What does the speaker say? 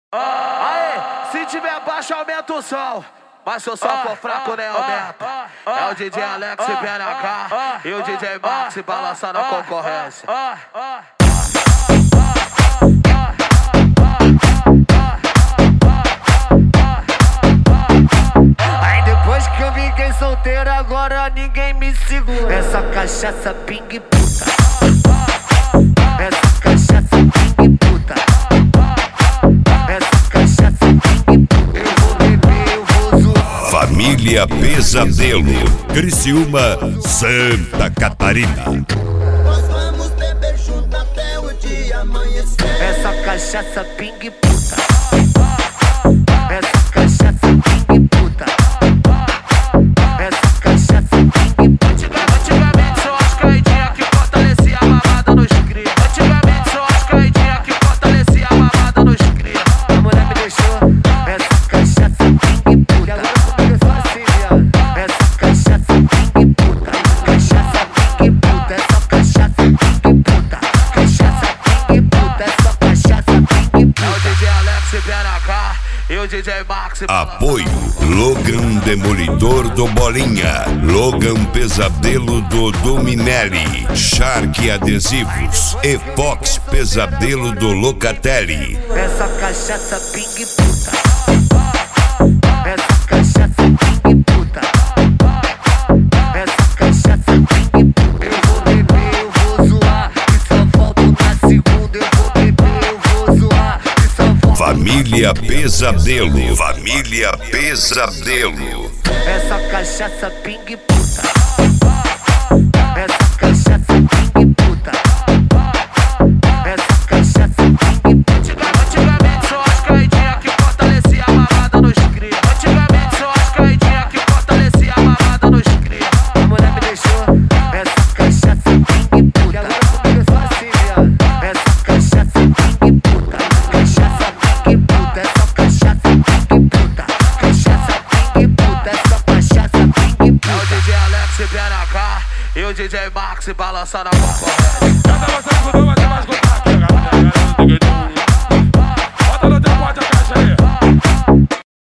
Aê, se tiver baixo, aumenta o som. Mas se o som for fraco, nem aumenta. É o DJ Alex e BNH e o DJ Max balançando a concorrência. Aí depois que eu fiquei solteiro, agora ninguém me segura. Essa cachaça ping puta. Essa cachaça ping puta. Essa cachaça ping puta. Eu vou beber, eu vou zoar. Família Pesadelo, Criciúma, Santa Catarina. Nós vamos beber junto até o dia amanhecer. Essa cachaça ping puta. Essa cachaça ping puta. Essa cachaça ping puta. Antigamente só as caidinhas que fortalecia a mamada nos cria. Antigamente só as caidinhas que fortalecia a mamada nos cria. A mulher me deixou. Essa cachaça ping puta. E agora comigo é só assim, viado. Essa cachaça ping puta. Cachaça ping puta. É só cachaça ping puta. Cachaça ping puta. É só cachaça ping É o puta. DJ Alex e BNH e o DJ Max. Apoio Logan Demolidor do Bolinha, Logan Pesadelo do Dominelli, Shark Adesivos e Fox Pesadelo do Locatelli. Essa cachaça ping puta. Essa cachaça ping puta. Essa cachaça ping puta. Eu vou beber, eu vou zoar. E só volto na segunda. Eu vou beber, eu vou zoar. E só volto. Família Pesadelo, Família Pesadelo. Essa cachaça ping puta. Essa cachaça ping puta. Essa cachaça ping puta. Antigamente só as caidinhas que fortalecia a mamada nos cria. Antigamente só as caidinhas que fortalecia a mamada nos cria. A mulher me deixou. Essa cachaça ping puta. E agora comigo é só assim, viado. Essa cachaça ping puta. Cachaça ping puta. É só cachaça ping puta. Cachaça ping puta. É só cachaça ping É o puta. DJ Alex e BNH e o DJ Max balançando a concorrência. Cada vez mais